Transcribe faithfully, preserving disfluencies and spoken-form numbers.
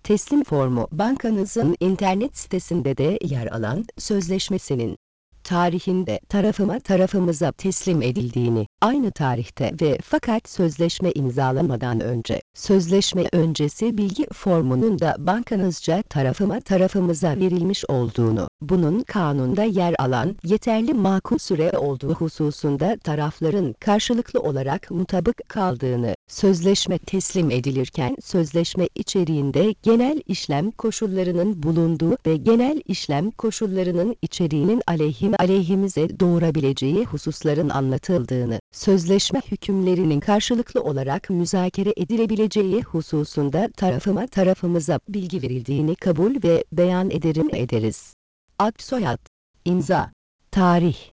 Teslim formu bankanızın internet sitesinde de yer alan sözleşmesinin tarihinde tarafıma tarafımıza teslim edildiğini, aynı tarihte ve fakat sözleşme imzalamadan önce, sözleşme öncesi bilgi formunun da bankanızca tarafıma tarafımıza verilmiş olduğunu, bunun kanunda yer alan yeterli makul süre olduğu hususunda tarafların karşılıklı olarak mutabık kaldığını, sözleşme teslim edilirken sözleşme içeriğinde genel işlem koşullarının bulunduğu ve genel işlem koşullarının içeriğinin aleyhime aleyhimize doğurabileceği hususların anlatıldığını, sözleşme hükümlerinin karşılıklı olarak müzakere edilebileceği hususunda tarafıma tarafımıza bilgi verildiğini kabul ve beyan ederim ederiz. Ad soyad, imza, tarih.